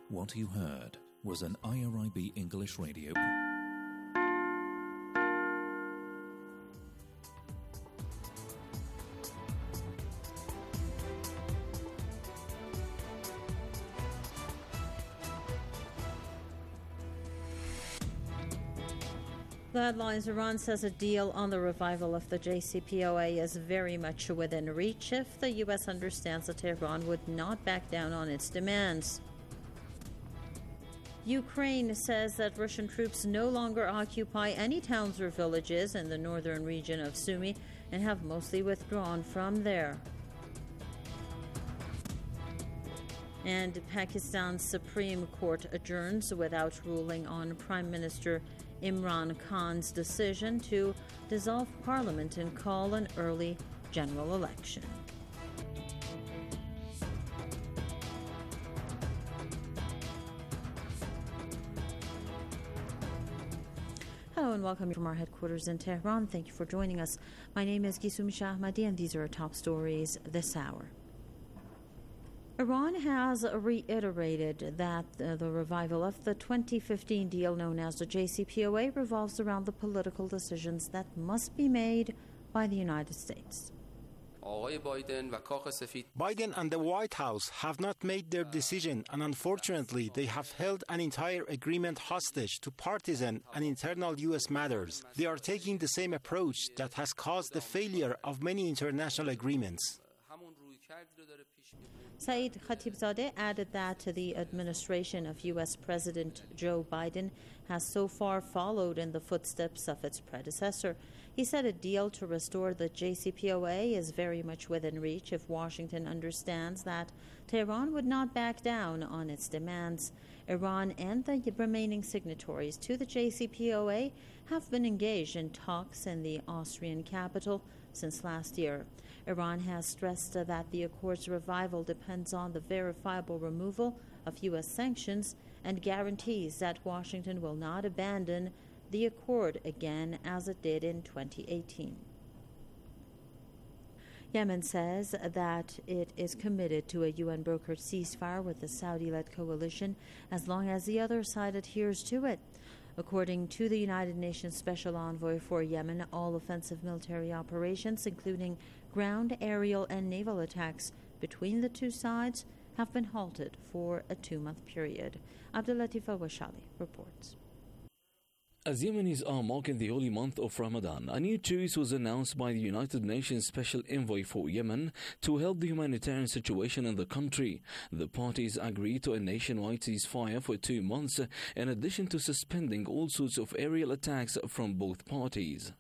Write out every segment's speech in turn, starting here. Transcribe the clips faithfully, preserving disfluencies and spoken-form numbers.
What you heard was an I R I B English radio. The headlines: Iran says a deal on the revival of the J C P O A is very much within reach if the U S understands that Tehran would not back down on its demands. Ukraine says that Russian troops no longer occupy any towns or villages in the northern region of Sumy and have mostly withdrawn from there. And Pakistan's Supreme Court adjourns without ruling on Prime Minister Imran Khan's decision to dissolve parliament and call an early general election. Hello and welcome from our headquarters in Tehran. Thank you for joining us. My name is Gisum Shahmadi and these are our top stories this hour. Iran has reiterated that uh, the revival of the twenty fifteen deal known as the J C P O A revolves around the political decisions that must be made by the United States. Biden and the White House have not made their decision, and unfortunately they have held an entire agreement hostage to partisan and internal U S matters. They are taking the same approach that has caused the failure of many international agreements. Saeed Khatibzadeh added that the administration of U S President Joe Biden has so far followed in the footsteps of its predecessor. He said a deal to restore the J C P O A is very much within reach if Washington understands that Tehran would not back down on its demands. Iran and the remaining signatories to the J C P O A have been engaged in talks in the Austrian capital since last year. Iran has stressed that the accord's revival depends on the verifiable removal of U S sanctions and guarantees that Washington will not abandon the accord again as it did in twenty eighteen. Yemen says that it is committed to a U N-brokered ceasefire with the Saudi-led coalition as long as the other side adheres to it. According to the United Nations Special Envoy for Yemen, all offensive military operations, including ground, aerial, and naval attacks between the two sides, have been halted for a two-month period. Abdulatif Al-Washali reports. As Yemenis are marking the holy month of Ramadan, a new truce was announced by the United Nations Special Envoy for Yemen to help the humanitarian situation in the country. The parties agreed to a nationwide ceasefire for two months, in addition to suspending all sorts of aerial attacks from both parties.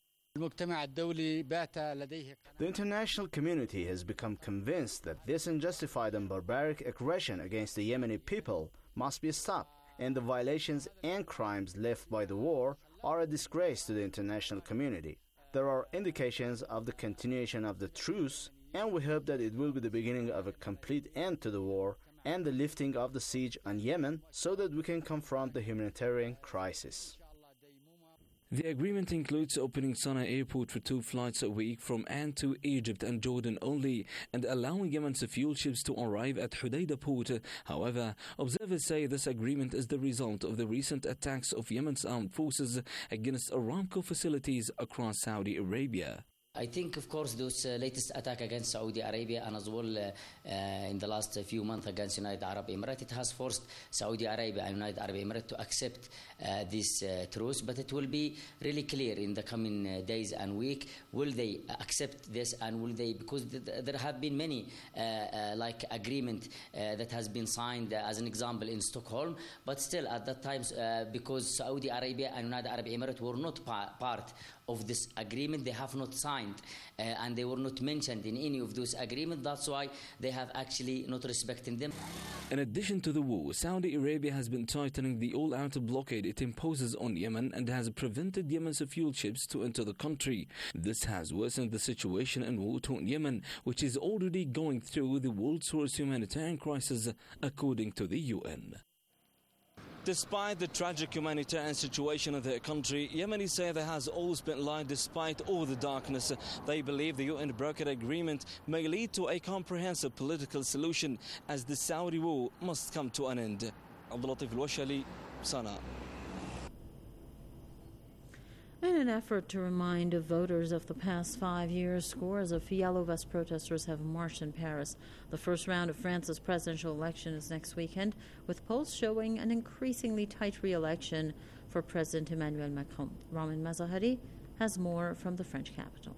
The international community has become convinced that this unjustified and barbaric aggression against the Yemeni people must be stopped, and the violations and crimes left by the war are a disgrace to the international community. There are indications of the continuation of the truce, and we hope that it will be the beginning of a complete end to the war and the lifting of the siege on Yemen so that we can confront the humanitarian crisis. The agreement includes opening Sana'a airport for two flights a week from and to Egypt and Jordan only, and allowing Yemen's fuel ships to arrive at Hodeidah port. However, observers say this agreement is the result of the recent attacks of Yemen's armed forces against Aramco facilities across Saudi Arabia. I think, of course, those uh, latest attack against Saudi Arabia and as well uh, uh, in the last uh, few months against United Arab Emirates, it has forced Saudi Arabia and United Arab Emirates to accept uh, this uh, truce. But it will be really clear in the coming uh, days and week, will they accept this and will they, because th- th- there have been many uh, uh, like agreement uh, that has been signed uh, as an example in Stockholm, but still at that time, uh, because Saudi Arabia and United Arab Emirates were not pa- part of this agreement, they have not signed uh, and they were not mentioned in any of those agreements. That's why they have actually not respecting them. In addition to the war, Saudi Arabia has been tightening the all-out blockade it imposes on Yemen and has prevented Yemen's fuel ships to enter the country. This has worsened the situation in war-torn Yemen, which is already going through the world's worst humanitarian crisis, according to the U N. Despite the tragic humanitarian situation of their country, Yemenis say there has always been light despite all the darkness. They believe the U N brokered agreement may lead to a comprehensive political solution as the Saudi war must come to an end. عبد اللطيف الوشلي صنعاء. In an effort to remind voters of the past five years, scores of Yellow Vest protesters have marched in Paris. The first round of France's presidential election is next weekend, with polls showing an increasingly tight re-election for President Emmanuel Macron. Ramin Mazahari has more from the French capital.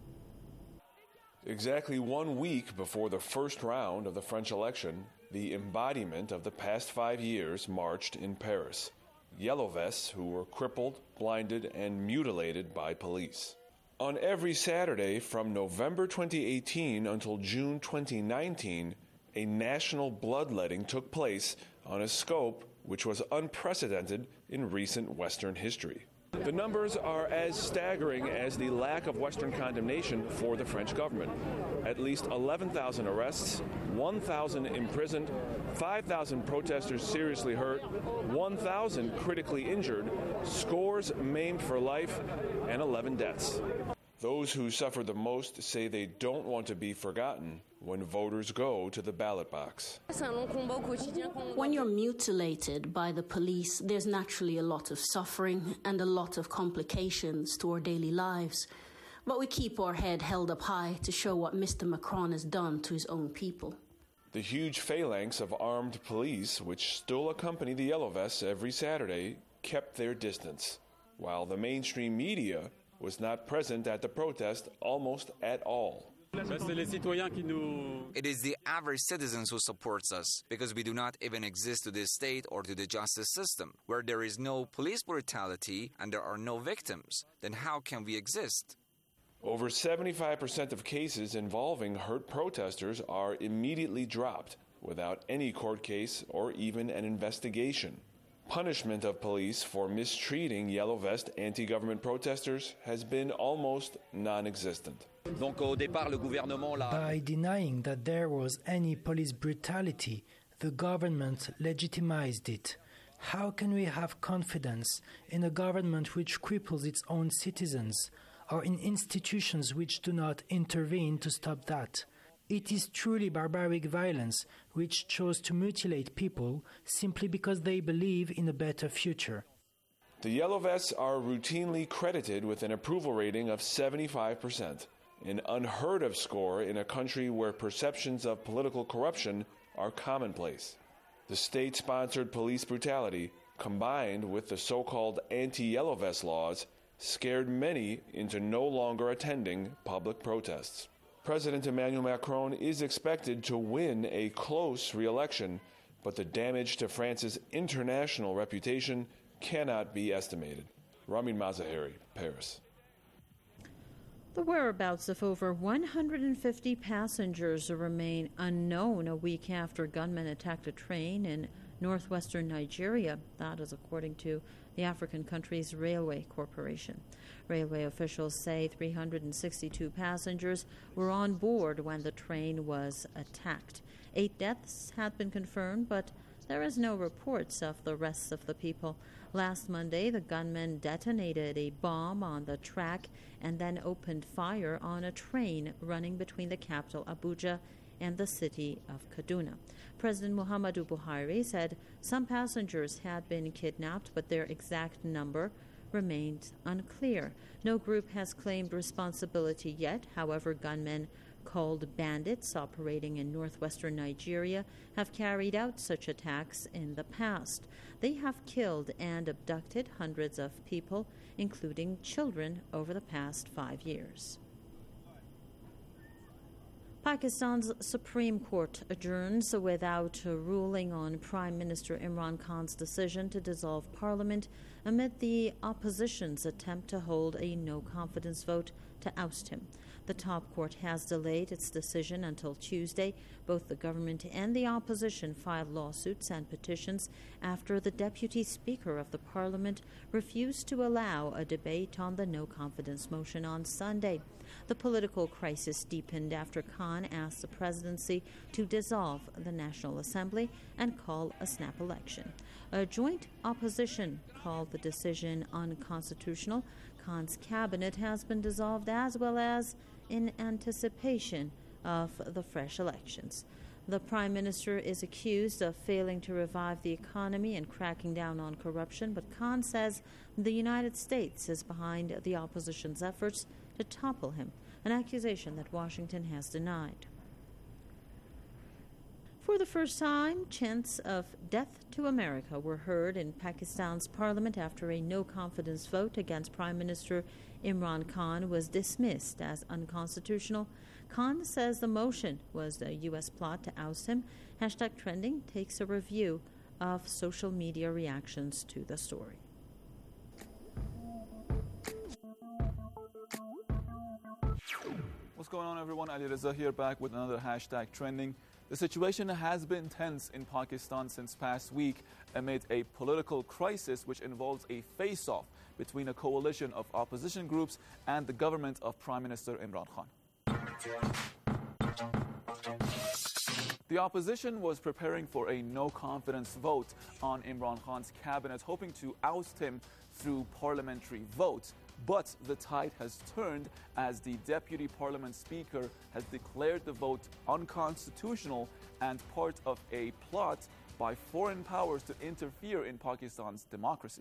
Exactly one week before the first round of the French election, the embodiment of the past five years marched in Paris. Yellow Vests who were crippled, blinded, and mutilated by police. On every Saturday from November twenty eighteen until June twenty nineteen, a national bloodletting took place on a scope which was unprecedented in recent Western history. The numbers are as staggering as the lack of Western condemnation for the French government. At least eleven thousand arrests, one thousand imprisoned, five thousand protesters seriously hurt, one thousand critically injured, scores maimed for life, and eleven deaths. Those who suffer the most say they don't want to be forgotten when voters go to the ballot box. When you're mutilated by the police, there's naturally a lot of suffering and a lot of complications to our daily lives. But we keep our head held up high to show what Mister Macron has done to his own people. The huge phalanx of armed police, which still accompany the Yellow Vests every Saturday, kept their distance, while the mainstream media was not present at the protest almost at all. It is the average citizens who supports us, because we do not even exist to this state or to the justice system. Where there is no police brutality and there are no victims, then how can we exist? Over seventy-five percent of cases involving hurt protesters are immediately dropped without any court case or even an investigation. Punishment of police for mistreating Yellow Vest anti-government protesters has been almost non-existent. By denying that there was any police brutality, the government legitimized it. How can we have confidence in a government which cripples its own citizens, or in institutions which do not intervene to stop that? It is truly barbaric violence which chose to mutilate people simply because they believe in a better future. The Yellow Vests are routinely credited with an approval rating of seventy-five percent, an unheard of score in a country where perceptions of political corruption are commonplace. The state-sponsored police brutality, combined with the so-called anti-Yellow Vest laws, scared many into no longer attending public protests. President Emmanuel Macron is expected to win a close re-election, but the damage to France's international reputation cannot be estimated. Ramin Mazahari, Paris. The whereabouts of over one hundred fifty passengers remain unknown a week after gunmen attacked a train in northwestern Nigeria. That is according to the African country's Railway Corporation. Railway officials say three hundred sixty-two passengers were on board when the train was attacked. Eight deaths had been confirmed, but there is no reports of the rest of the people. Last Monday, the gunmen detonated a bomb on the track and then opened fire on a train running between the capital Abuja and the city of Kaduna. President Muhammadu Buhari said some passengers had been kidnapped, but their exact number remained unclear. No group has claimed responsibility yet. However, gunmen called bandits operating in northwestern Nigeria have carried out such attacks in the past. They have killed and abducted hundreds of people, including children, over the past five years. Pakistan's Supreme Court adjourns without a ruling on Prime Minister Imran Khan's decision to dissolve Parliament amid the opposition's attempt to hold a no-confidence vote to oust him. The top court has delayed its decision until Tuesday. Both the government and the opposition filed lawsuits and petitions after the deputy speaker of the parliament refused to allow a debate on the no-confidence motion on Sunday. The political crisis deepened after Khan asked the presidency to dissolve the National Assembly and call a snap election. A joint opposition called the decision unconstitutional. Khan's cabinet has been dissolved, as well as in anticipation of the fresh elections. The Prime Minister is accused of failing to revive the economy and cracking down on corruption, but Khan says the United States is behind the opposition's efforts to topple him, an accusation that Washington has denied. For the first time, chants of death to America were heard in Pakistan's parliament after a no-confidence vote against Prime Minister Imran Khan was dismissed as unconstitutional. Khan says the motion was a U S plot to oust him. Hashtag Trending takes a review of social media reactions to the story. What's going on, everyone? Ali Reza here, back with another Hashtag Trending. The situation has been tense in Pakistan since past week amid a political crisis which involves a face-off between a coalition of opposition groups and the government of Prime Minister Imran Khan. The opposition was preparing for a no-confidence vote on Imran Khan's cabinet, hoping to oust him through parliamentary vote. But the tide has turned as the Deputy Parliament Speaker has declared the vote unconstitutional and part of a plot by foreign powers to interfere in Pakistan's democracy.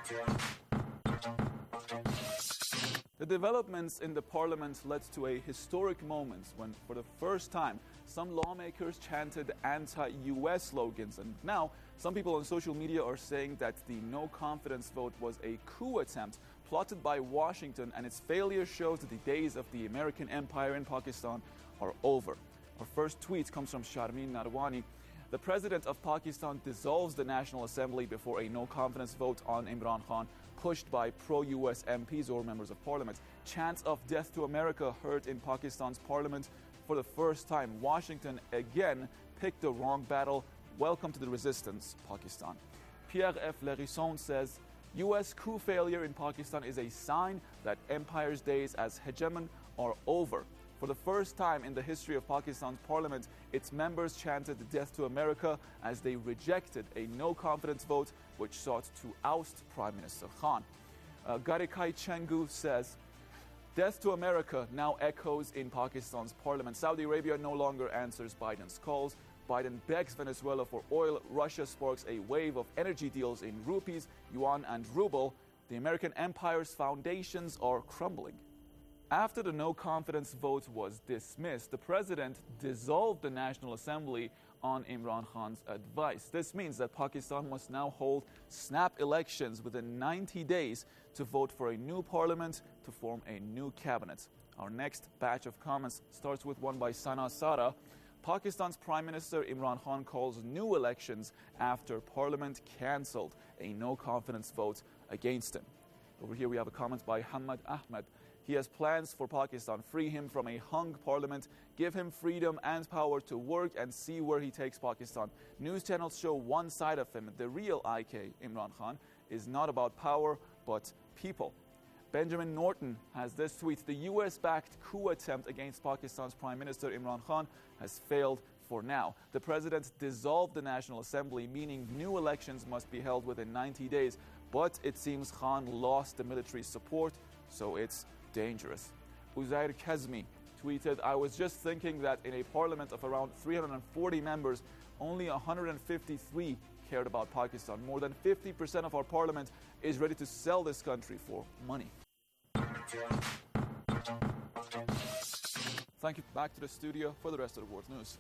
The developments in the parliament led to a historic moment when, for the first time, some lawmakers chanted anti-U S slogans, and now some people on social media are saying that the no-confidence vote was a coup attempt plotted by Washington, and its failure shows that the days of the American empire in Pakistan are over. Our first tweet comes from Sharmeen Narwani. The president of Pakistan dissolves the National Assembly before a no-confidence vote on Imran Khan, pushed by pro-U S M Ps or members of parliament. Chants of death to America heard in Pakistan's parliament for the first time. Washington again picked the wrong battle. Welcome to the resistance, Pakistan. Pierre F. Lerisson says, U S coup failure in Pakistan is a sign that empire's days as hegemon are over. For the first time in the history of Pakistan's parliament, its members chanted death to America as they rejected a no-confidence vote which sought to oust Prime Minister Khan. Uh, Garikai Chengu says, death to America now echoes in Pakistan's parliament. Saudi Arabia no longer answers Biden's calls. Biden begs Venezuela for oil. Russia sparks a wave of energy deals in rupees, yuan, and ruble. The American empire's foundations are crumbling. After the no-confidence vote was dismissed, the president dissolved the National Assembly on Imran Khan's advice. This means that Pakistan must now hold snap elections within ninety days to vote for a new parliament to form a new cabinet. Our next batch of comments starts with one by Sana Sara. Pakistan's Prime Minister Imran Khan calls new elections after Parliament cancelled a no-confidence vote against him. Over here we have a comment by Hamad Ahmed. He has plans for Pakistan. Free him from a hung parliament, give him freedom and power to work, and see where he takes Pakistan. News channels show one side of him. The real I K, Imran Khan, is not about power, but people. Benjamin Norton has this tweet. The U S-backed coup attempt against Pakistan's Prime Minister Imran Khan has failed for now. The president dissolved the National Assembly, meaning new elections must be held within ninety days. But it seems Khan lost the military support, so it's dangerous. Uzair Kazmi tweeted, I was just thinking that in a parliament of around three hundred forty members, only one hundred fifty-three cared about Pakistan. More than fifty percent of our parliament is ready to sell this country for money. Thank you. Back to the studio for the rest of the world news.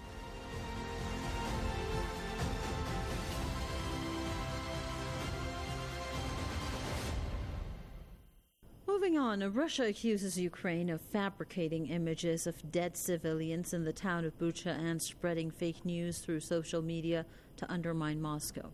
Moving on, Russia accuses Ukraine of fabricating images of dead civilians in the town of Bucha and spreading fake news through social media to undermine Moscow.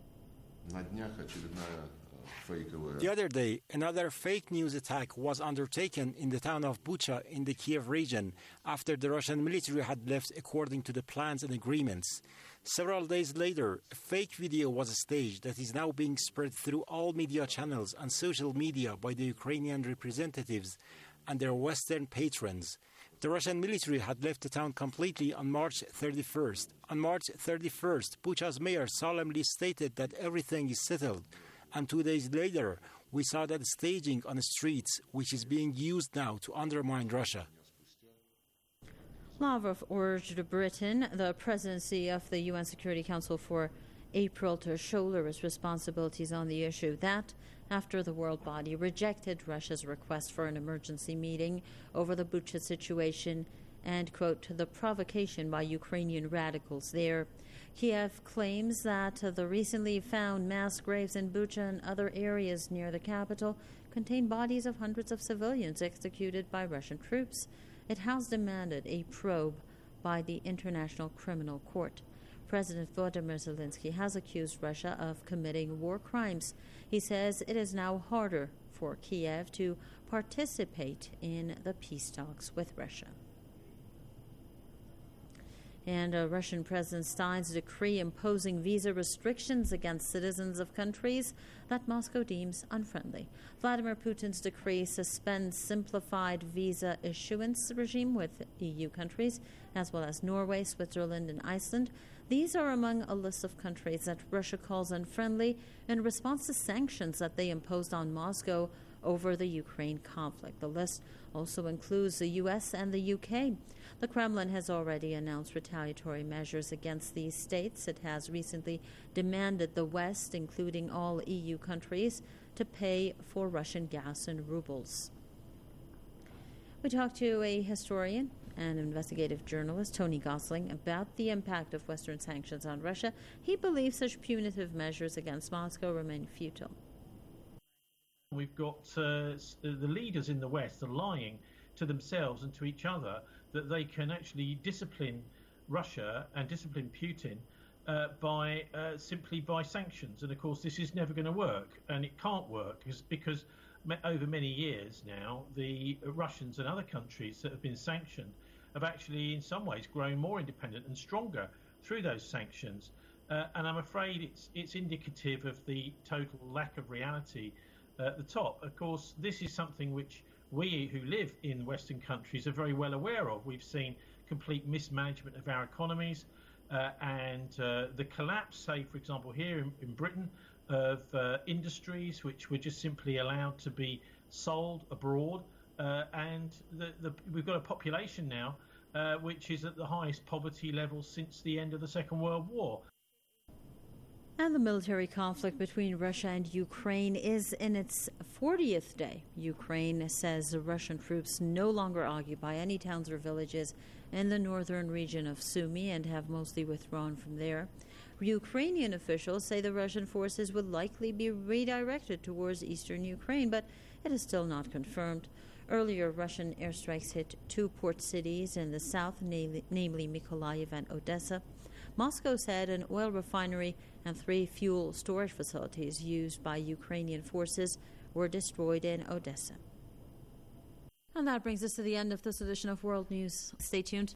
The other day, another fake news attack was undertaken in the town of Bucha in the Kiev region after the Russian military had left according to the plans and agreements. Several days later, a fake video was staged that is now being spread through all media channels and social media by the Ukrainian representatives and their Western patrons. The Russian military had left the town completely on March thirty-first. On March thirty-first, Bucha's mayor solemnly stated that everything is settled. And two days later, we saw that staging on the streets, which is being used now to undermine Russia. Lavrov urged Britain, the presidency of the U N Security Council for April, to shoulder its responsibilities on the issue. That after the world body rejected Russia's request for an emergency meeting over the Bucha situation and, quote, the provocation by Ukrainian radicals there. Kiev claims that the recently found mass graves in Bucha and other areas near the capital contain bodies of hundreds of civilians executed by Russian troops. It has demanded a probe by the International Criminal Court. President Volodymyr Zelensky has accused Russia of committing war crimes. He says it is now harder for Kiev to participate in the peace talks with Russia. And uh, Russian President Stein's decree imposing visa restrictions against citizens of countries that Moscow deems unfriendly. Vladimir Putin's decree suspends simplified visa issuance regime with E U countries, as well as Norway, Switzerland, and Iceland. These are among a list of countries that Russia calls unfriendly in response to sanctions that they imposed on Moscow over the Ukraine conflict. The list also includes the U S and the U K. The Kremlin has already announced retaliatory measures against these states. It has recently demanded the West, including all E U countries, to pay for Russian gas in rubles. We talked to a historian and investigative journalist, Tony Gosling, about the impact of Western sanctions on Russia. He believes such punitive measures against Moscow remain futile. We've got uh, the leaders in the West are lying to themselves and to each other that they can actually discipline Russia and discipline Putin uh, by uh, simply by sanctions. And of course, this is never going to work, and it can't work because, because over many years now, the Russians and other countries that have been sanctioned have actually, in some ways, grown more independent and stronger through those sanctions. Uh, and I'm afraid it's it's indicative of the total lack of reality at the top. Of course, this is something which we who live in Western countries are very well aware of. We've seen complete mismanagement of our economies uh, and uh, the collapse, say, for example, here in, in Britain, of uh, industries which were just simply allowed to be sold abroad. Uh, and the, the, we've got a population now uh, which is at the highest poverty level since the end of the Second World War. And the military conflict between Russia and Ukraine is in its fortieth day. Ukraine says Russian troops no longer occupy any towns or villages in the northern region of Sumy and have mostly withdrawn from there. Ukrainian officials say the Russian forces would likely be redirected towards eastern Ukraine, but it is still not confirmed. Earlier, Russian airstrikes hit two port cities in the south, namely Mykolaiv and Odessa. Moscow said an oil refinery and three fuel storage facilities used by Ukrainian forces were destroyed in Odessa. And that brings us to the end of this edition of World News. Stay tuned.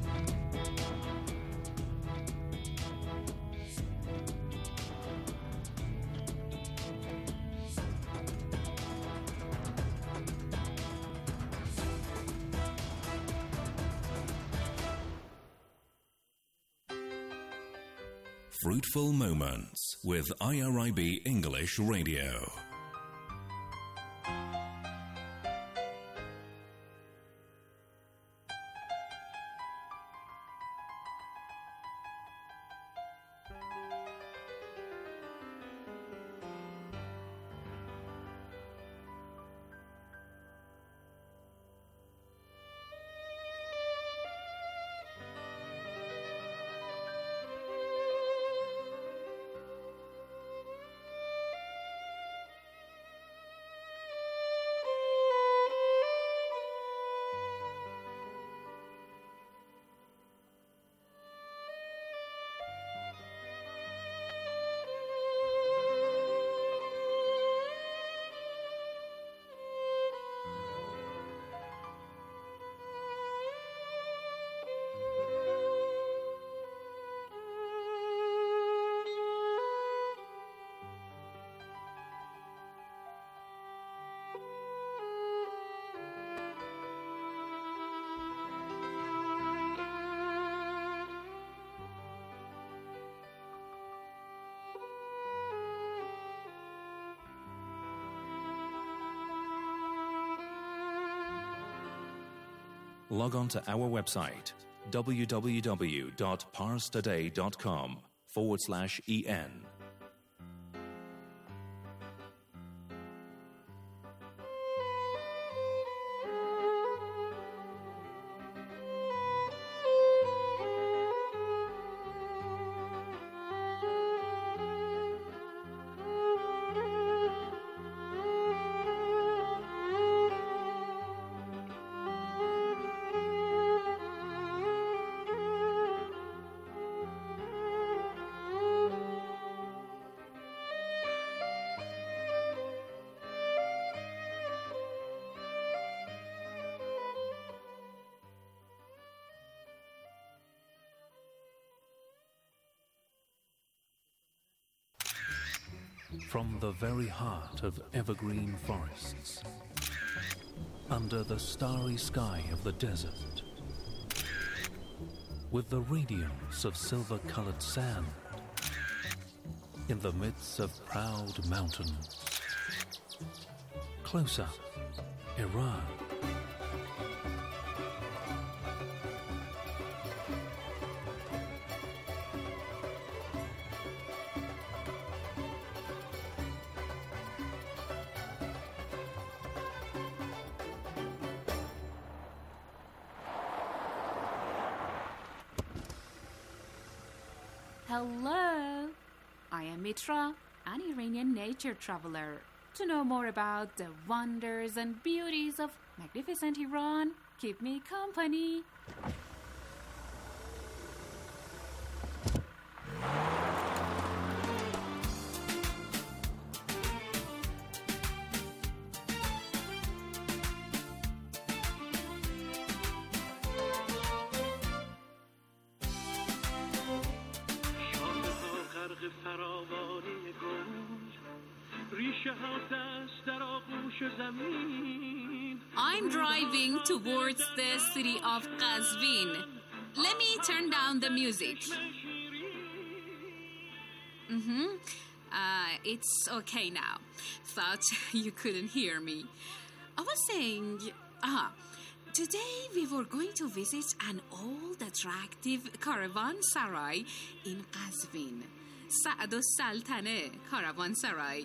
Fruitful Moments with I R I B English Radio. Log on to our website, www.parstoday.com forward slash en. From the very heart of evergreen forests, under the starry sky of the desert, with the radiance of silver-colored sand, in the midst of proud mountains, close up, Iran. Hello, I am Mitra, an Iranian nature traveler. To know more about the wonders and beauties of magnificent Iran, keep me company. I'm driving towards the city of Qazvin. Let me turn down the music. Mm-hmm. Uh, it's okay now. Thought you couldn't hear me. I was saying, ah, today we were going to visit an old, attractive caravanserai in Qazvin. Sa'd al-Saltaneh Caravanserai.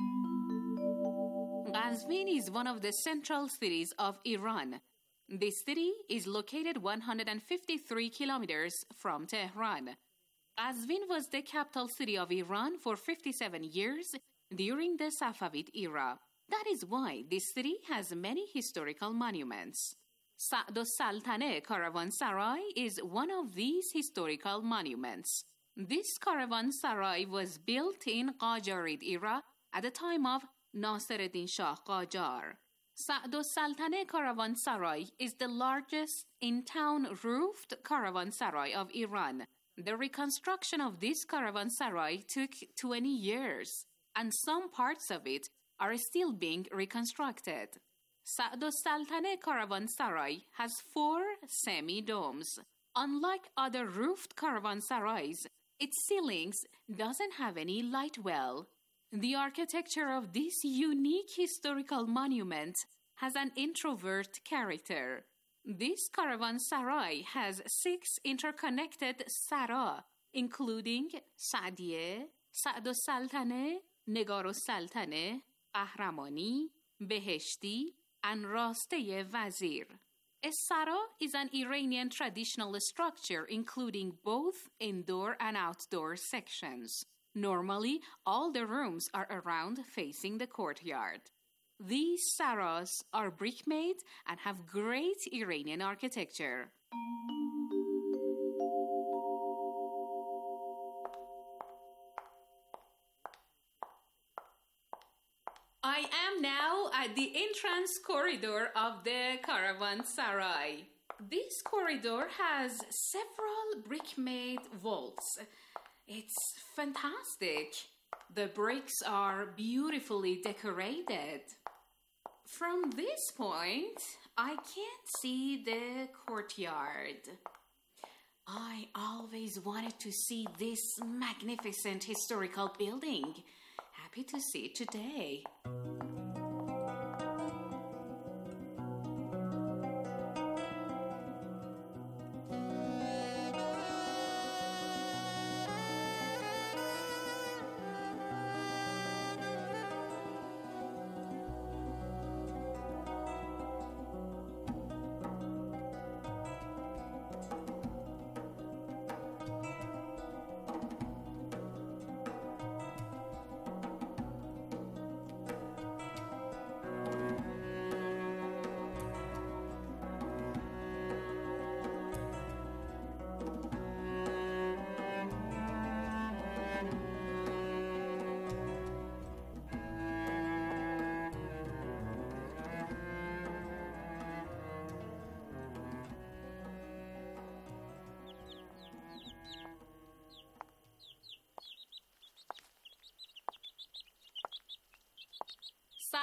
Qazvin is one of the central cities of Iran. This city is located one hundred fifty-three kilometers from Tehran. Qazvin was the capital city of Iran for fifty-seven years during the Safavid era. That is why this city has many historical monuments. Sa'd al-Saltaneh Caravanserai is one of these historical monuments. This caravanserai was built in Qajarid era at the time of Nasiruddin Shah Qajar. Sa'd al-Saltaneh Caravanserai is the largest in-town roofed caravanserai of Iran. The reconstruction of this caravanserai took twenty years, and some parts of it are still being reconstructed. Sa'd al-Saltaneh Caravanserai has four semi-domes. Unlike other roofed caravanserais, its ceilings doesn't have any light well. The architecture of this unique historical monument has an introvert character. This caravanserai has six interconnected sara, including Sa'diyeh, Sa'd al-Saltaneh, Negar al-Saltaneh, Qahramani, Beheshti, and Rasteh Wazir. A sara is an Iranian traditional structure including both indoor and outdoor sections. Normally, all the rooms are around facing the courtyard. These saras are brick-made and have great Iranian architecture. I am now at the entrance corridor of the caravanserai. This corridor has several brick-made vaults. It's fantastic. The bricks are beautifully decorated. From this point, I can't see the courtyard. I always wanted to see this magnificent historical building. Happy to see it today.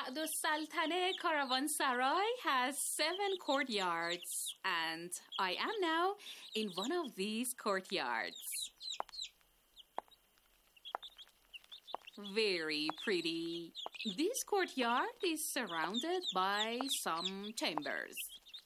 Sa'd Saltaneh Caravanserai has seven courtyards, and I am now in one of these courtyards. Very pretty. This courtyard is surrounded by some chambers.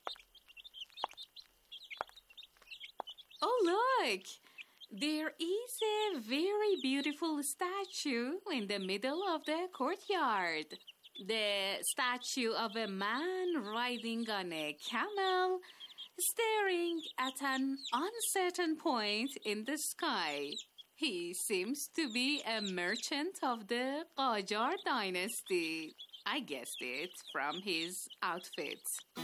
Oh, look! There is a very beautiful statue in the middle of the courtyard. The statue of a man riding on a camel, staring at an uncertain point in the sky. He seems to be a merchant of the Qajar dynasty. I guessed it from his outfit.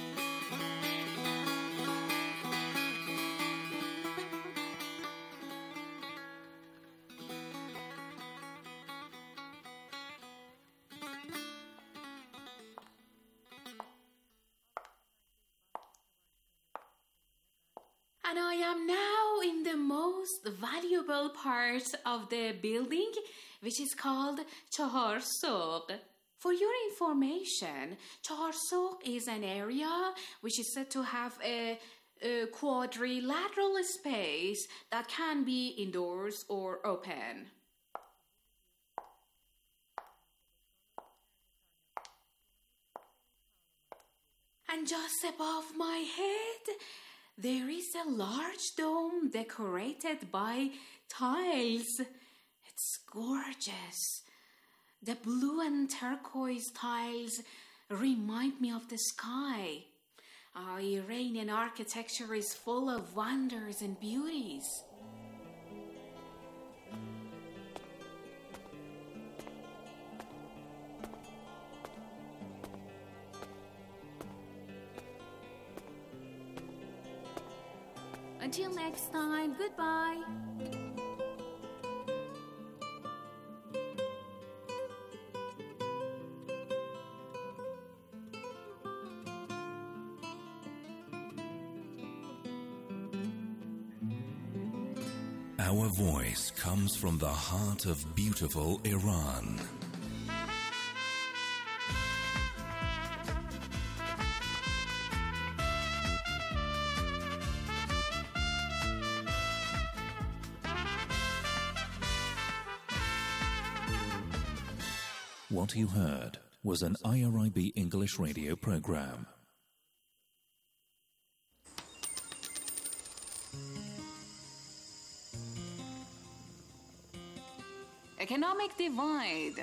And I am now in the most valuable part of the building, which is called Chahar Souq. For your information, Chahar Souq is an area which is said to have a, a quadrilateral space that can be indoors or open. And just above my head, there is a large dome decorated by tiles. It's gorgeous. The blue and turquoise tiles remind me of the sky. Our Iranian architecture is full of wonders and beauties. Until next time, goodbye. Our voice comes from the heart of beautiful Iran. What you heard was an I R I B English radio program. Economic divide.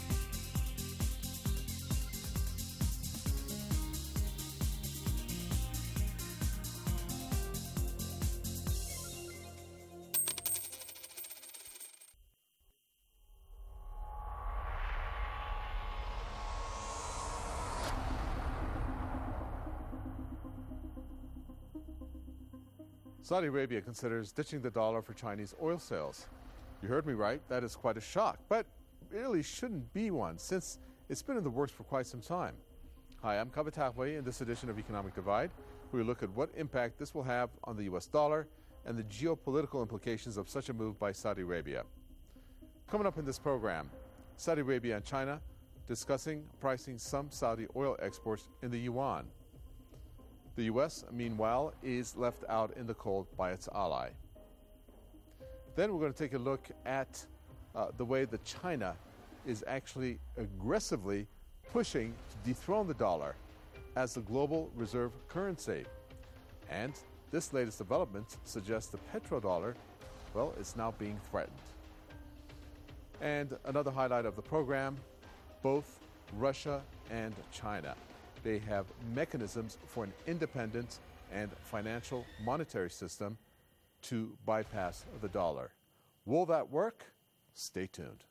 Saudi Arabia considers ditching the dollar for Chinese oil sales. You heard me right, that is quite a shock, but it really shouldn't be one since it's been in the works for quite some time. Hi, I'm Kaveh Taghouei in this edition of Economic Divide, where we look at what impact this will have on the U S dollar and the geopolitical implications of such a move by Saudi Arabia. Coming up in this program, Saudi Arabia and China discussing pricing some Saudi oil exports in the yuan. The U S, meanwhile, is left out in the cold by its ally. Then we're going to take a look at uh, the way that China is actually aggressively pushing to dethrone the dollar as the global reserve currency. And this latest development suggests the petrodollar, well, is now being threatened. And another highlight of the program, both Russia and China. They have mechanisms for an independent and financial monetary system to bypass the dollar. Will that work? Stay tuned.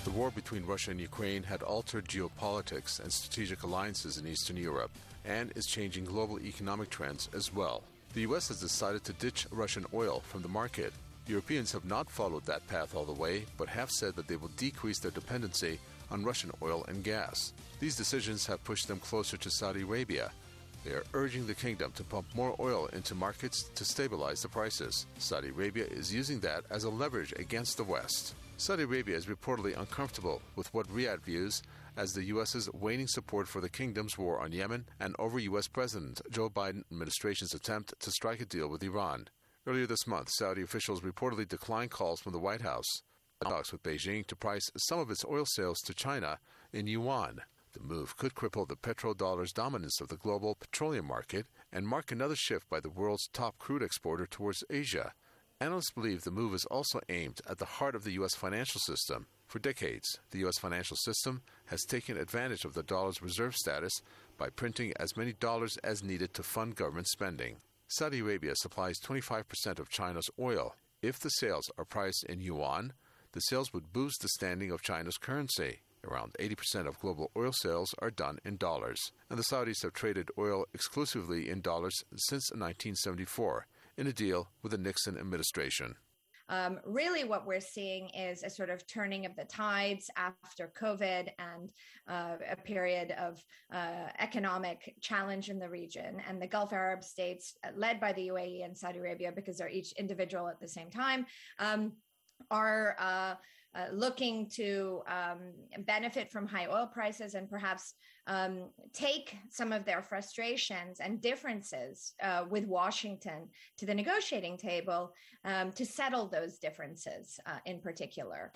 The war between Russia and Ukraine had altered geopolitics and strategic alliances in Eastern Europe and is changing global economic trends as well. The U S has decided to ditch Russian oil from the market. Europeans have not followed that path all the way, but have said that they will decrease their dependency on Russian oil and gas. These decisions have pushed them closer to Saudi Arabia. They are urging the kingdom to pump more oil into markets to stabilize the prices. Saudi Arabia is using that as a leverage against the West. Saudi Arabia is reportedly uncomfortable with what Riyadh views as the U S's waning support for the kingdom's war on Yemen and over U S President Joe Biden administration's attempt to strike a deal with Iran. Earlier this month, Saudi officials reportedly declined calls from the White House talks with Beijing to price some of its oil sales to China in yuan. The move could cripple the petrodollar's dominance of the global petroleum market and mark another shift by the world's top crude exporter towards Asia. Analysts believe the move is also aimed at the heart of the U S financial system. For decades, the U S financial system has taken advantage of the dollar's reserve status by printing as many dollars as needed to fund government spending. Saudi Arabia supplies twenty-five percent of China's oil. If the sales are priced in yuan, the sales would boost the standing of China's currency. Around eighty percent of global oil sales are done in dollars, and the Saudis have traded oil exclusively in dollars since nineteen seventy-four, in a deal with the Nixon administration. Um, really what we're seeing is a sort of turning of the tides after COVID and uh, a period of uh, economic challenge in the region. And the Gulf Arab states, uh, led by the U A E and Saudi Arabia, because they're each individual at the same time, um, are uh, uh, looking to um, benefit from high oil prices and perhaps um, take some of their frustrations and differences uh, with Washington to the negotiating table um, to settle those differences uh, in particular.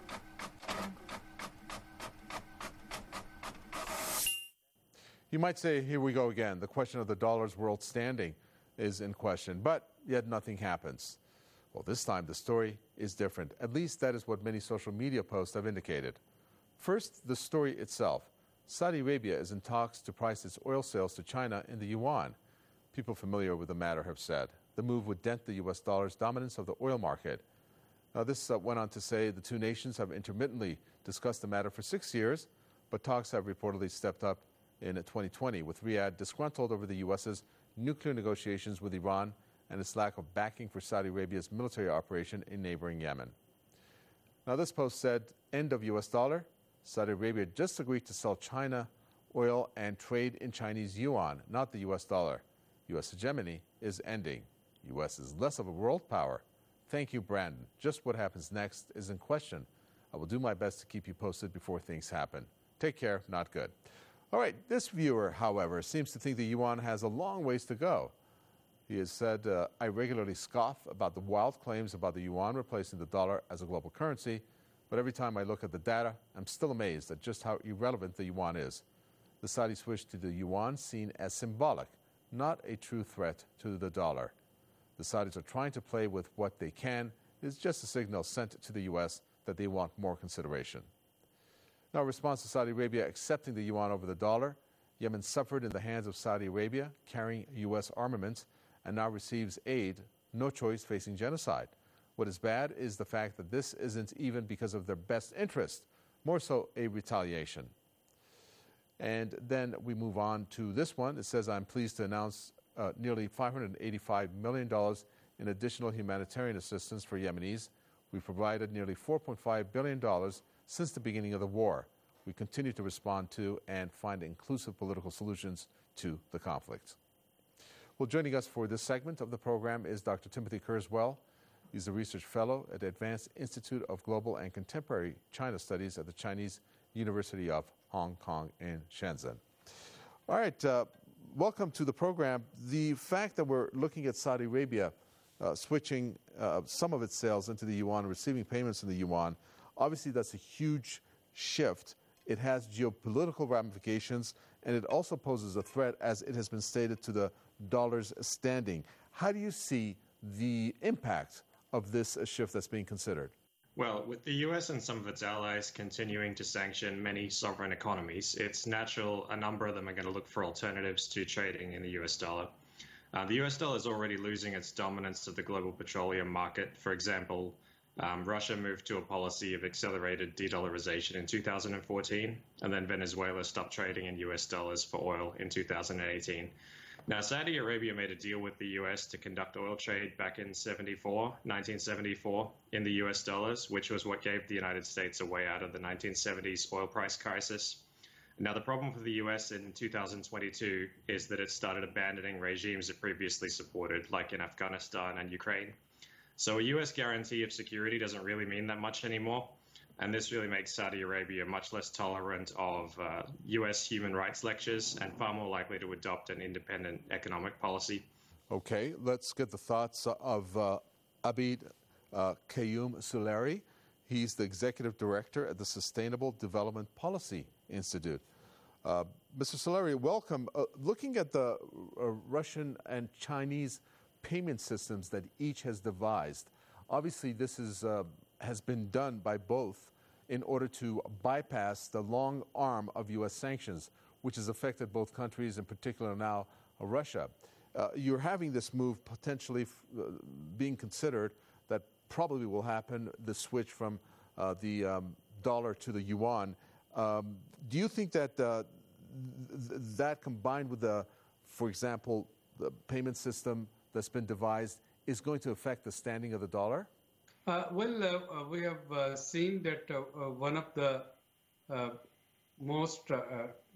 You might say, here we go again. The question of the dollar's world standing is in question, but yet nothing happens. Well, this time the story is different. At least that is what many social media posts have indicated. First, the story itself. Saudi Arabia is in talks to price its oil sales to China in the yuan. People familiar with the matter have said the move would dent the U S dollar's dominance of the oil market. Now, this uh, went on to say the two nations have intermittently discussed the matter for six years, but talks have reportedly stepped up in twenty twenty, with Riyadh disgruntled over the U S's nuclear negotiations with Iran and its lack of backing for Saudi Arabia's military operation in neighboring Yemen. Now, this post said, end of U S dollar. Saudi Arabia just agreed to sell China oil and trade in Chinese yuan, not the U S dollar. U S hegemony is ending. U S is less of a world power. Thank you, Brandon. Just what happens next is in question. I will do my best to keep you posted before things happen. Take care, not good. All right, this viewer, however, seems to think the yuan has a long ways to go. He has said, uh, I regularly scoff about the wild claims about the yuan replacing the dollar as a global currency, but every time I look at the data, I'm still amazed at just how irrelevant the yuan is. The Saudi switch to the yuan seen as symbolic, not a true threat to the dollar. The Saudis are trying to play with what they can. It is just a signal sent to the U S that they want more consideration. Now, in response to Saudi Arabia accepting the yuan over the dollar, Yemen suffered in the hands of Saudi Arabia, carrying U S armaments, and now receives aid, no choice, facing genocide. What is bad is the fact that this isn't even because of their best interest, more so a retaliation. And then we move on to this one. It says, I'm pleased to announce uh, nearly five hundred eighty-five million dollars in additional humanitarian assistance for Yemenis. We've provided nearly four point five billion dollars since the beginning of the war. We continue to respond to and find inclusive political solutions to the conflict. Well, joining us for this segment of the program is Doctor Timothy Kurzweil. He's a research fellow at the Advanced Institute of Global and Contemporary China Studies at the Chinese University of Hong Kong in Shenzhen. All right, uh, welcome to the program. The fact that we're looking at Saudi Arabia uh, switching uh, some of its sales into the yuan, receiving payments in the yuan, obviously that's a huge shift. It has geopolitical ramifications, and it also poses a threat, as it has been stated, to the dollar's standing. How do you see the impact of this shift that's being considered? Well, with the U S and some of its allies continuing to sanction many sovereign economies, it's natural a number of them are going to look for alternatives to trading in the U S dollar. Uh, the U S dollar is already losing its dominance to the global petroleum market. For example, Um, Russia moved to a policy of accelerated de-dollarization in two thousand fourteen, and then Venezuela stopped trading in U S dollars for oil in two thousand eighteen. Now, Saudi Arabia made a deal with the U S to conduct oil trade back in nineteen seventy-four in the U S dollars, which was what gave the United States a way out of the nineteen seventies oil price crisis. Now, the problem for the U S in two thousand twenty-two is that it started abandoning regimes it previously supported, like in Afghanistan and Ukraine. So a U S guarantee of security doesn't really mean that much anymore. And this really makes Saudi Arabia much less tolerant of uh, U S human rights lectures and far more likely to adopt an independent economic policy. Okay, let's get the thoughts of uh, Abid uh, Qayyum Suleri. He's the executive director at the Sustainable Development Policy Institute. Uh, Mister Suleri, welcome. Uh, looking at the uh, Russian and Chinese payment systems that each has devised, obviously this is uh, has been done by both in order to bypass the long arm of U S sanctions, which has affected both countries, in particular now uh, Russia. Uh, you're having this move potentially f- uh, being considered that probably will happen, the switch from uh, the um, dollar to the yuan. Um, do you think that uh, th- that combined with the, for example, the payment system that's been devised is going to affect the standing of the dollar? Uh, well, uh, uh, we have uh, seen that uh, uh, one of the uh, most uh,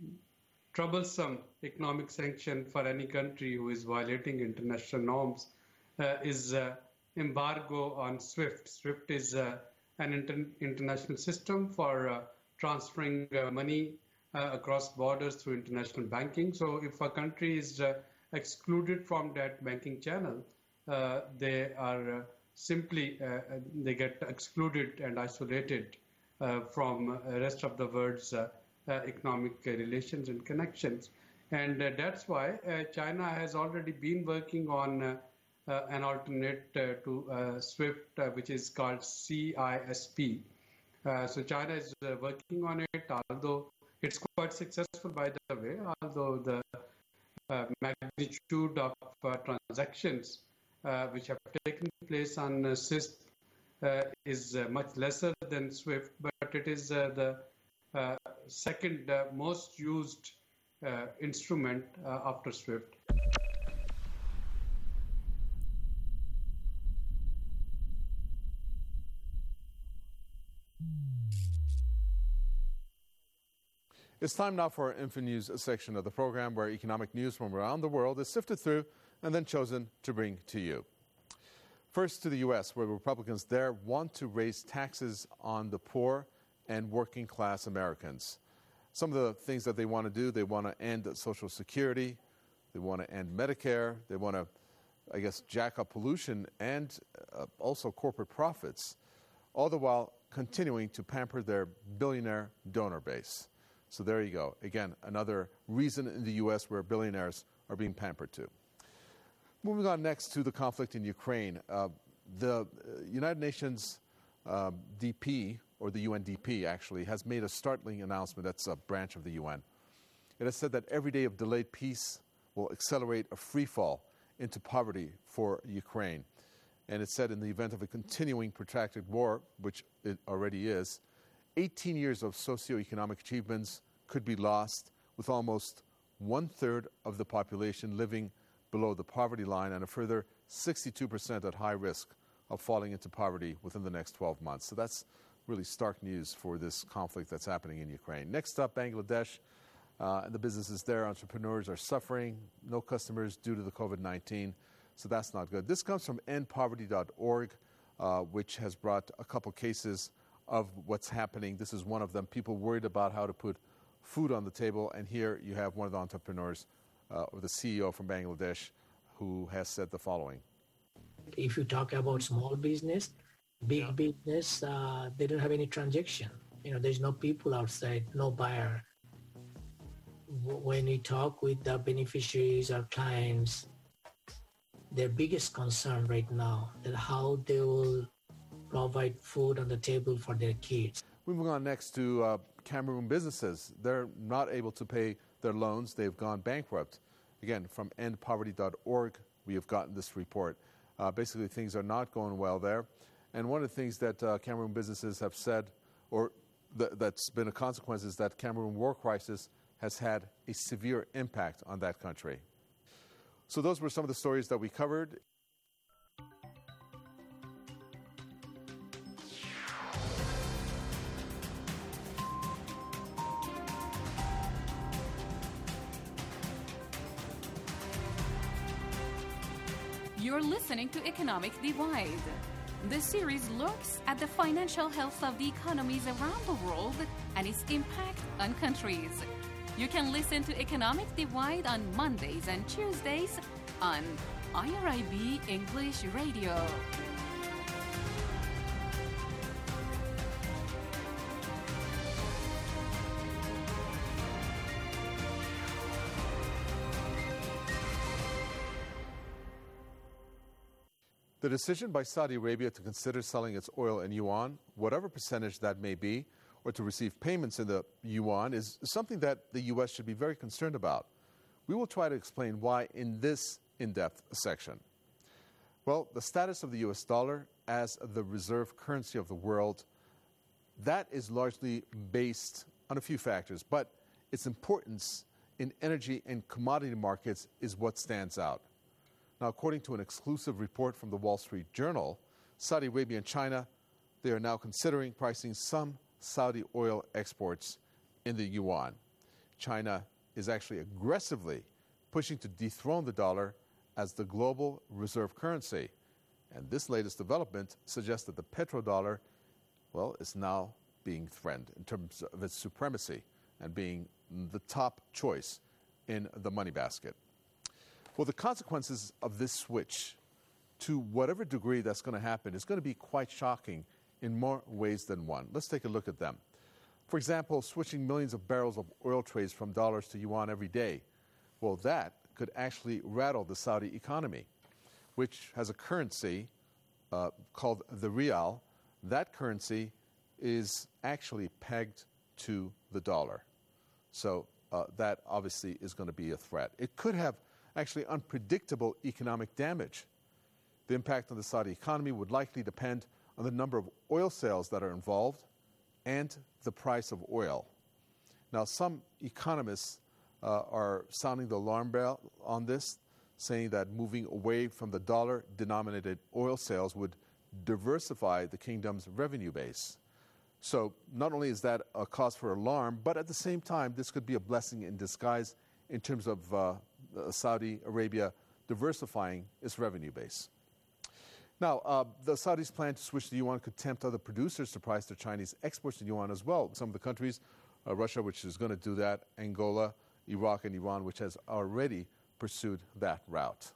troublesome economic sanction for any country who is violating international norms uh, is uh, embargo on SWIFT. SWIFT is uh, an inter- international system for uh, transferring uh, money uh, across borders through international banking. So if a country is uh, excluded from that banking channel, uh, they are uh, simply uh, they get excluded and isolated uh, from the rest of the world's uh, uh, economic uh, relations and connections. And uh, that's why uh, China has already been working on uh, uh, an alternate uh, to uh, SWIFT, uh, which is called C I S P. Uh, so China is uh, working on it, although it's quite successful, by the way, although the uh, magnitude of uh, transactions Uh, which have taken place on uh, S I S P uh, is uh, much lesser than SWIFT, but it is uh, the uh, second uh, most used uh, instrument uh, after SWIFT. It's time now for our InfoNews section of the program, where economic news from around the world is sifted through and then chosen to bring to you. First to the U S, where Republicans there want to raise taxes on the poor and working class Americans. Some of the things that they want to do, they want to end Social Security, they want to end Medicare, they want to, I guess, jack up pollution and uh, also corporate profits, all the while continuing to pamper their billionaire donor base. So there you go. Again, another reason in the U S where billionaires are being pampered to. Moving on next to the conflict in Ukraine, uh, the United Nations uh, D P, or the U N D P actually, has made a startling announcement. That's a branch of the U N. It has said that every day of delayed peace will accelerate a free fall into poverty for Ukraine. And it said in the event of a continuing protracted war, which it already is, eighteen years of socioeconomic achievements could be lost, with almost one-third of the population living below the poverty line and a further sixty-two percent at high risk of falling into poverty within the next twelve months. So that's really stark news for this conflict that's happening in Ukraine. Next up, Bangladesh. Uh, and the businesses there, entrepreneurs are suffering, no customers due to the COVID nineteen. So that's not good. This comes from end poverty dot org, uh, which has brought a couple cases of what's happening. This is one of them. People worried about how to put food on the table. And here you have one of the entrepreneurs, uh, or the C E O from Bangladesh, who has said the following. If you talk about small business, big yeah. business, uh, they don't have any transaction. You know, there's no people outside, no buyer. When we talk with the beneficiaries or clients, their biggest concern right now is how they will provide food on the table for their kids. Moving on next to uh, Cameroon businesses. They're not able to pay their loans. They've gone bankrupt. Again, from end poverty dot org, we have gotten this report. Uh, basically, things are not going well there. And one of the things that uh, Cameroon businesses have said, or th- that's been a consequence, is that Cameroon war crisis has had a severe impact on that country. So those were some of the stories that we covered. You're listening to Economic Divide. This series looks at the financial health of the economies around the world and its impact on countries. You can listen to Economic Divide on Mondays and Tuesdays on I R I B English Radio. The decision by Saudi Arabia to consider selling its oil in yuan, whatever percentage that may be, or to receive payments in the yuan is something that the U S should be very concerned about. We will try to explain why in this in-depth section. Well, the status of the U S dollar as the reserve currency of the world, that is largely based on a few factors, but its importance in energy and commodity markets is what stands out. Now, according to an exclusive report from the Wall Street Journal, Saudi Arabia and China, they are now considering pricing some Saudi oil exports in the yuan. China is actually aggressively pushing to dethrone the dollar as the global reserve currency. And this latest development suggests that the petrodollar, well, is now being threatened in terms of its supremacy and being the top choice in the money basket. Well, the consequences of this switch, to whatever degree that's going to happen, is going to be quite shocking in more ways than one. Let's take a look at them. For example, switching millions of barrels of oil trades from dollars to yuan every day. Well, that could actually rattle the Saudi economy, which has a currency uh, called the rial. That currency is actually pegged to the dollar. So uh, that obviously is going to be a threat. It could have actually unpredictable economic damage. The impact on the Saudi economy would likely depend on the number of oil sales that are involved and the price of oil. Now, some economists uh, are sounding the alarm bell on this, saying that moving away from the dollar-denominated oil sales would diversify the kingdom's revenue base. So not only is that a cause for alarm, but at the same time, this could be a blessing in disguise in terms of uh, Saudi Arabia diversifying its revenue base. Now, uh, the Saudis' plan to switch to yuan could tempt other producers to price their Chinese exports in yuan as well. Some of the countries, uh, Russia, which is going to do that, Angola, Iraq, and Iran, which has already pursued that route.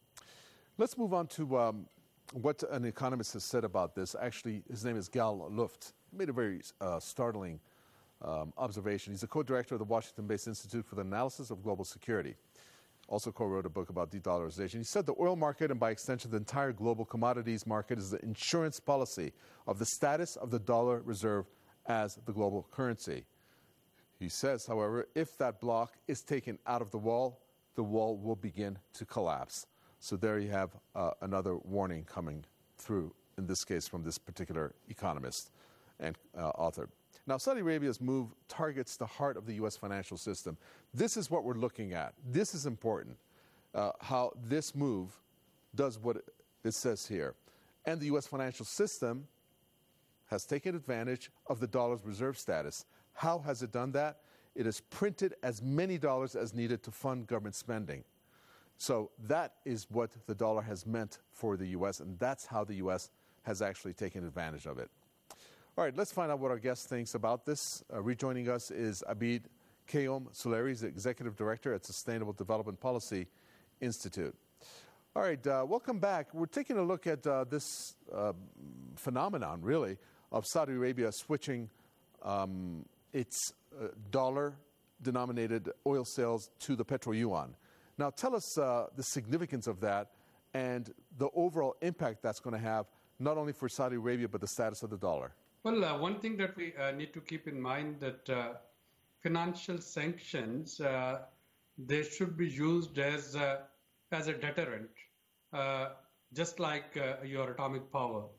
Let's move on to um, what an economist has said about this. Actually, his name is Gal Luft. He made a very uh, startling um, observation. He's a co-director of the Washington-based Institute for the Analysis of Global Security. Also co-wrote a book about de-dollarization. He said the oil market, and by extension the entire global commodities market, is the insurance policy of the status of the dollar reserve as the global currency. He says, however, if that block is taken out of the wall, the wall will begin to collapse. So there you have uh, another warning coming through, in this case from this particular economist and uh, author. Now, Saudi Arabia's move targets the heart of the U S financial system. This is what we're looking at. This is important, uh, how this move does what it says here. And the U S financial system has taken advantage of the dollar's reserve status. How has it done that? It has printed as many dollars as needed to fund government spending. So that is what the dollar has meant for the U S, and that's how the U S has actually taken advantage of it. All right, let's find out what our guest thinks about this. Uh, rejoining us is Abid Kayom Suleri, the Executive Director at Sustainable Development Policy Institute. All right, uh, welcome back. We're taking a look at uh, this uh, phenomenon, really, of Saudi Arabia switching um, its uh, dollar-denominated oil sales to the petro-yuan. Now, tell us uh, the significance of that and the overall impact that's going to have, not only for Saudi Arabia, but the status of the dollar. Well, uh, one thing that we uh, need to keep in mind that uh, financial sanctions, uh, they should be used as, uh, as a deterrent, uh, just like uh, your atomic power.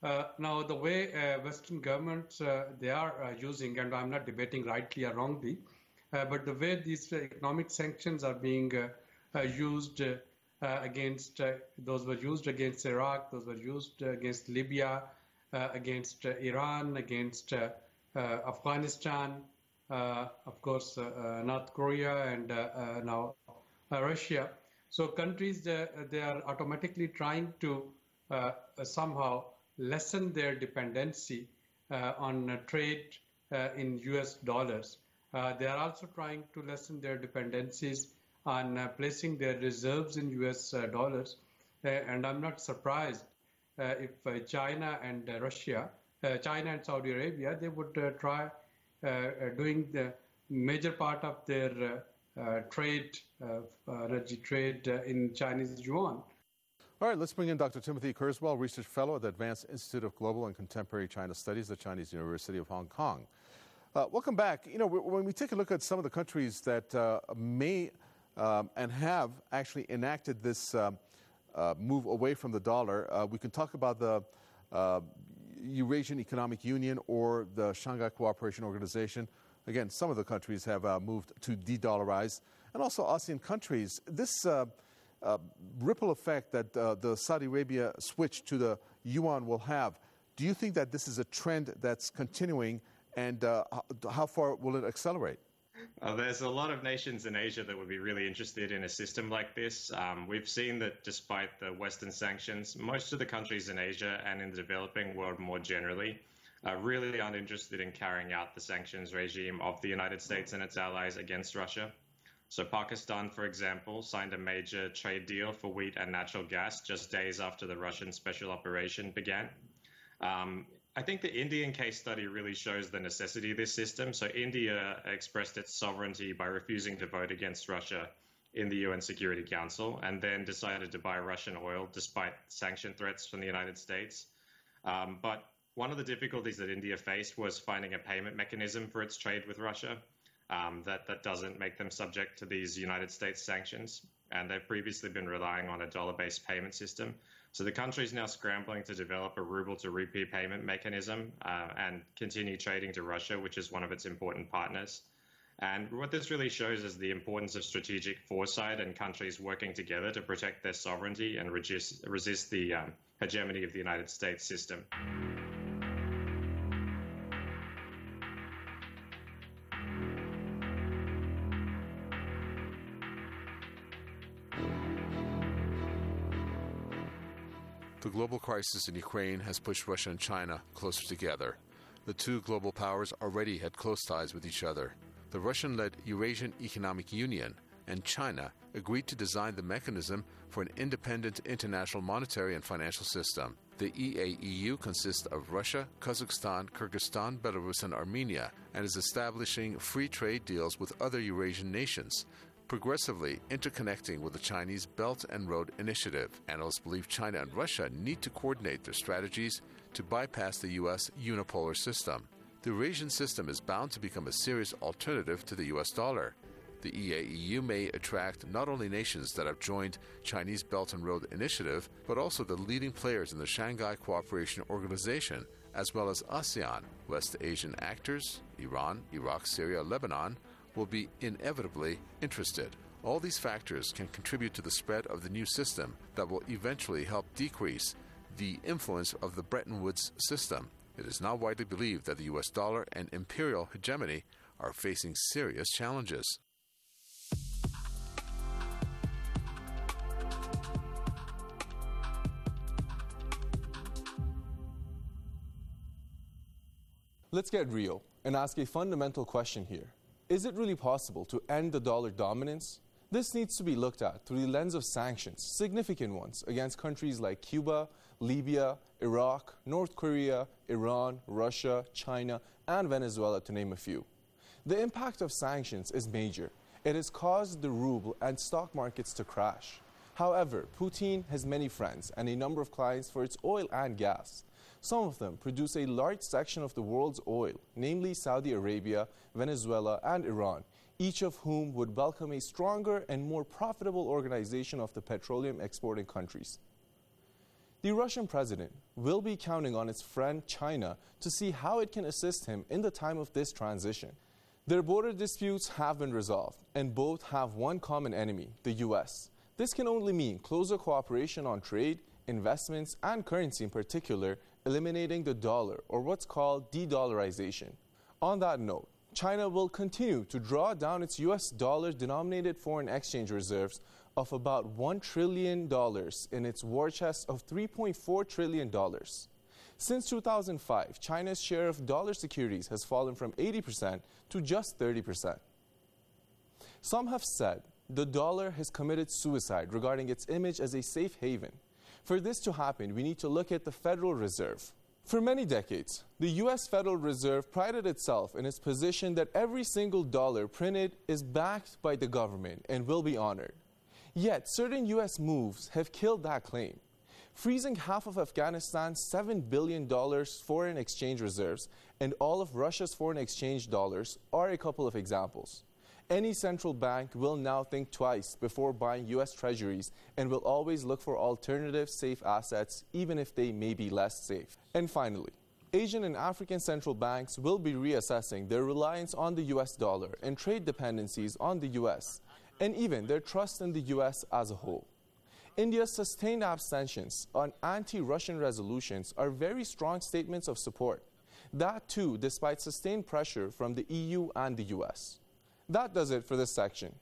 Uh, now, the way uh, Western governments, uh, they are uh, using, and I'm not debating rightly or wrongly, uh, but the way these economic sanctions are being uh, uh, used uh, uh, against, uh, those were used against Iraq, those were used against Libya, uh, against uh, Iran, against uh, uh, Afghanistan, uh, of course, uh, uh, North Korea, and uh, uh, now uh, Russia. So countries, uh, they are automatically trying to uh, somehow lessen their dependency uh, on uh, trade uh, in U S dollars. Uh, they are also trying to lessen their dependencies on uh, placing their reserves in U S uh, dollars. Uh, and I'm not surprised uh, if uh, China and uh, Russia, uh, China and Saudi Arabia, they would uh, try uh, uh, doing the major part of their uh, uh, trade, uh, uh, energy trade uh, in Chinese yuan. All right, let's bring in Doctor Timothy Kurzweil, Research Fellow at the Advanced Institute of Global and Contemporary China Studies at Chinese University of Hong Kong. Uh, welcome back. You know, when we take a look at some of the countries that uh, may um, and have actually enacted this uh, uh, move away from the dollar, uh, we can talk about the uh, Eurasian Economic Union or the Shanghai Cooperation Organization. Again, some of the countries have uh, moved to de-dollarize, and also ASEAN countries. This uh, Uh, ripple effect that uh, the Saudi Arabia switch to the yuan will have, do you think that this is a trend that's continuing, and uh, how far will it accelerate? Uh, there's a lot of nations in Asia that would be really interested in a system like this. Um, we've seen that despite the Western sanctions, most of the countries in Asia and in the developing world more generally uh, really aren't interested in carrying out the sanctions regime of the United States and its allies against Russia. So Pakistan, for example, signed a major trade deal for wheat and natural gas just days after the Russian special operation began. Um, I think the Indian case study really shows the necessity of this system. So India expressed its sovereignty by refusing to vote against Russia in the U N Security Council, and then decided to buy Russian oil despite sanction threats from the United States. Um, but one of the difficulties that India faced was finding a payment mechanism for its trade with Russia. Um, that, that doesn't make them subject to these United States sanctions. And they've previously been relying on a dollar-based payment system. So the country is now scrambling to develop a ruble to rupee payment mechanism uh, and continue trading to Russia, which is one of its important partners. And what this really shows is the importance of strategic foresight and countries working together to protect their sovereignty and resist, resist the um, hegemony of the United States system. The global crisis in Ukraine has pushed Russia and China closer together. The two global powers already had close ties with each other. The Russian-led Eurasian Economic Union and China agreed to design the mechanism for an independent international monetary and financial system. The E A E U consists of Russia, Kazakhstan, Kyrgyzstan, Belarus, and Armenia, and is establishing free trade deals with other Eurasian nations, progressively interconnecting with the Chinese Belt and Road Initiative. Analysts believe China and Russia need to coordinate their strategies to bypass the U S unipolar system. The Eurasian system is bound to become a serious alternative to the U S dollar. The E A E U may attract not only nations that have joined Chinese Belt and Road Initiative, but also the leading players in the Shanghai Cooperation Organization, as well as ASEAN. West Asian actors, Iran, Iraq, Syria, Lebanon, will be inevitably interested. All these factors can contribute to the spread of the new system that will eventually help decrease the influence of the Bretton Woods system. It is now widely believed that the U S dollar and imperial hegemony are facing serious challenges. Let's get real and ask a fundamental question here. Is it really possible to end the dollar dominance? This needs to be looked at through the lens of sanctions, significant ones, against countries like Cuba, Libya, Iraq, North Korea, Iran, Russia, China, and Venezuela, to name a few. The impact of sanctions is major. It has caused the ruble and stock markets to crash. However, Putin has many friends and a number of clients for its oil and gas. Some of them produce a large section of the world's oil, namely Saudi Arabia, Venezuela, and Iran, each of whom would welcome a stronger and more profitable organization of the petroleum exporting countries. The Russian president will be counting on its friend China to see how it can assist him in the time of this transition. Their border disputes have been resolved, and both have one common enemy, the U S. This can only mean closer cooperation on trade, investments, and currency in particular, eliminating the dollar, or what's called de-dollarization. On that note, China will continue to draw down its U S dollar-denominated foreign exchange reserves of about one trillion dollars in its war chest of three point four trillion dollars. Since two thousand five, China's share of dollar securities has fallen from eighty percent to just thirty percent. Some have said the dollar has committed suicide regarding its image as a safe haven. For this to happen, we need to look at the Federal Reserve. For many decades, the U S Federal Reserve prided itself in its position that every single dollar printed is backed by the government and will be honored. Yet, certain U S moves have killed that claim. Freezing half of Afghanistan's seven billion dollars foreign exchange reserves and all of Russia's foreign exchange dollars are a couple of examples. Any central bank will now think twice before buying U S treasuries and will always look for alternative safe assets, even if they may be less safe. And finally, Asian and African central banks will be reassessing their reliance on the U S dollar and trade dependencies on the U S, and even their trust in the U S as a whole. India's sustained abstentions on anti-Russian resolutions are very strong statements of support. That too, despite sustained pressure from the E U and the U S. That does it for this section.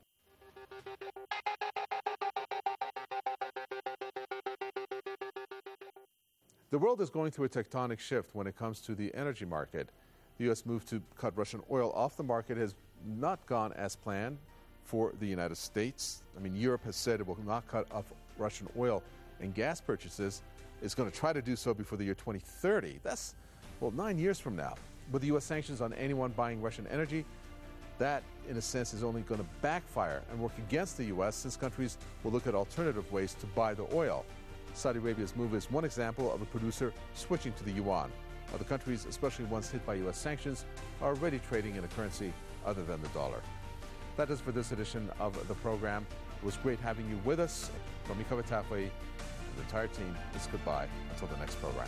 The world is going through a tectonic shift when it comes to the energy market. The U S move to cut Russian oil off the market has not gone as planned for the United States. I mean, Europe has said it will not cut off Russian oil and gas purchases. It's going to try to do so before the year twenty thirty. That's, well, nine years from now. With the U S sanctions on anyone buying Russian energy, that, in a sense, is only going to backfire and work against the U S since countries will look at alternative ways to buy the oil. Saudi Arabia's move is one example of a producer switching to the yuan. Other countries, especially ones hit by U S sanctions, are already trading in a currency other than the dollar. That is for this edition of the program. It was great having you with us. From me, Kaveh Tafai, and the entire team, it's goodbye until the next program.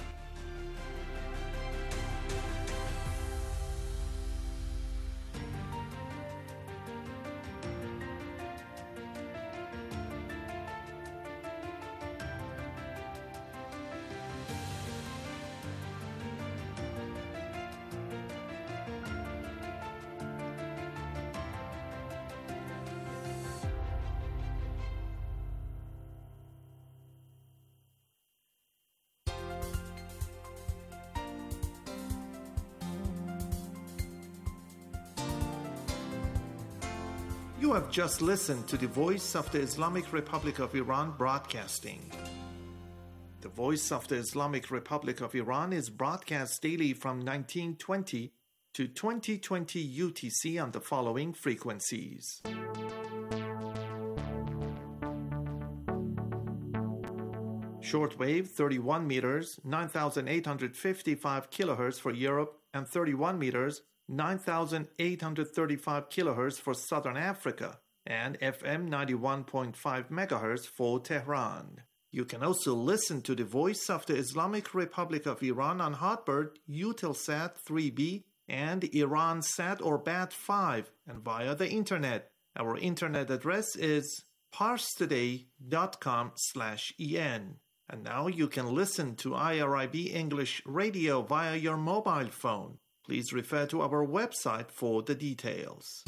You have just listened to the Voice of the Islamic Republic of Iran broadcasting. The Voice of the Islamic Republic of Iran is broadcast daily from nineteen twenty to twenty twenty U T C on the following frequencies. Shortwave thirty-one meters, nine thousand eight hundred fifty-five kilohertz for Europe, and thirty-one meters, nine thousand eight hundred thirty-five kilohertz for Southern Africa, and F M ninety-one point five megahertz for Tehran. You can also listen to the Voice of the Islamic Republic of Iran on Hotbird, Eutelsat three B, and Iransat or B A T five, and via the internet. Our internet address is parstoday dot com slash en. And now you can listen to I R I B English Radio via your mobile phone. Please refer to our website for the details.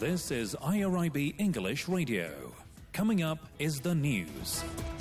This is I R I B English Radio. Coming up is the news.